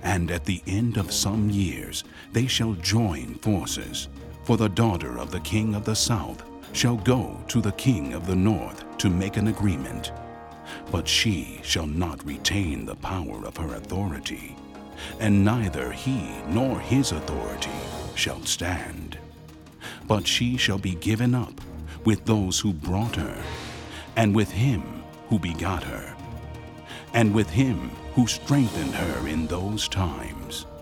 And at the end of some years they shall join forces. For the daughter of the king of the south shall go to the king of the north to make an agreement. But she shall not retain the power of her authority, and neither he nor his authority shall stand. But she shall be given up with those who brought her, and with him who begot her, and with him who strengthened her in those times.